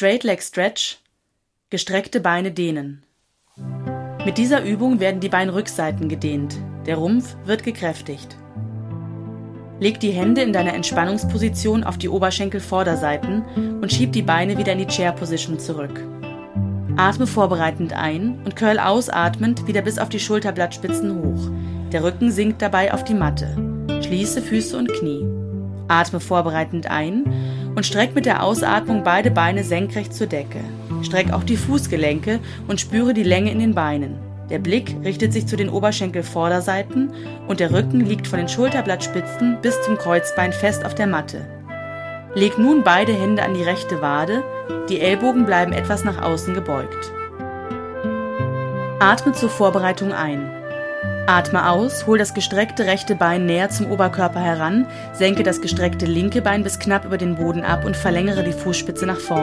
Straight Leg Stretch, gestreckte Beine dehnen. Mit dieser Übung werden die Beinrückseiten gedehnt, der Rumpf wird gekräftigt. Leg die Hände in deiner Entspannungsposition auf die Oberschenkelvorderseiten und schieb die Beine wieder in die Chair Position zurück. Atme vorbereitend ein und curl ausatmend wieder bis auf die Schulterblattspitzen hoch. Der Rücken sinkt dabei auf die Matte. Schließe Füße und Knie. Atme vorbereitend ein und streck mit der Ausatmung beide Beine senkrecht zur Decke. Streck auch die Fußgelenke und spüre die Länge in den Beinen. Der Blick richtet sich zu den Oberschenkelvorderseiten und der Rücken liegt von den Schulterblattspitzen bis zum Kreuzbein fest auf der Matte. Leg nun beide Hände an die rechte Wade, die Ellbogen bleiben etwas nach außen gebeugt. Atme zur Vorbereitung ein. Atme aus, hol das gestreckte rechte Bein näher zum Oberkörper heran, senke das gestreckte linke Bein bis knapp über den Boden ab und verlängere die Fußspitze nach vorne.